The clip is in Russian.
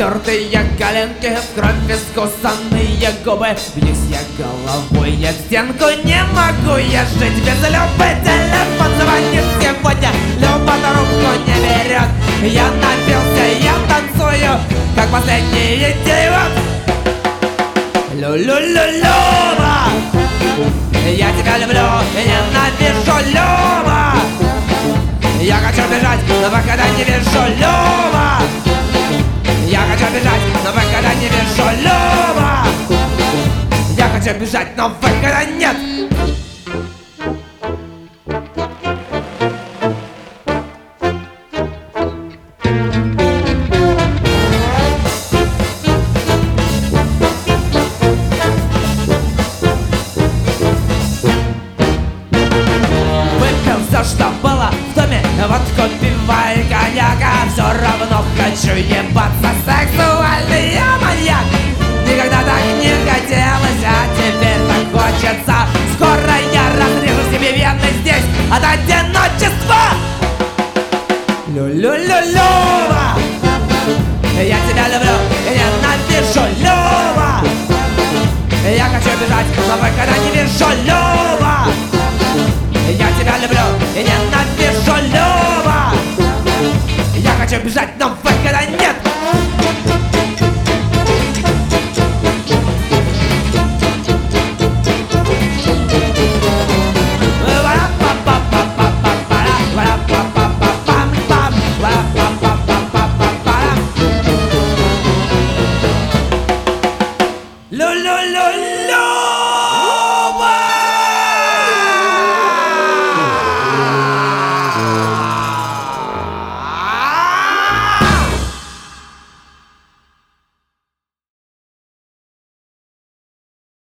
Тертые коленки, в кровь искусанные губы. Бьюсь я головой, я стенку не могу я жить без любви. Телефон звонит сегодня, Люба трубку не берет. Я напился, я танцую, как последний идиот. Люба, я тебя люблю и ненавижу, Люба. Я хочу бежать, но пока не вижу, Люба. Я хочу бежать, но выхода не вижу, Люба. Я хочу бежать, но выхода нет. Выпил все, что было в доме, водку, пива и коньяка. Все равно хочу ебаться, сексуальный я маньяк. Никогда так не хотелось, а теперь так хочется. Скоро я разрежу себе вены здесь от одиночества. Люба, я тебя люблю и ненавижу, Люба. Я хочу бежать, но выхода не вижу, Люба. Я тебя люблю и ненавижу, Люба. Я хочу бежать, но